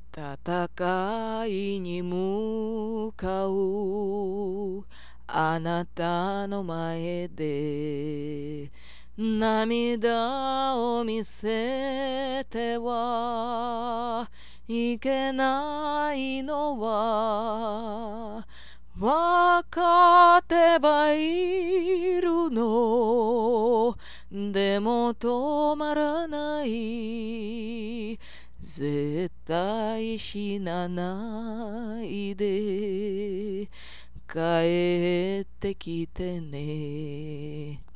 戦いに向かうあなたの前で涙を見せてはいけないのはわかってはいるのでも止まらない絶対死なないで帰ってきてね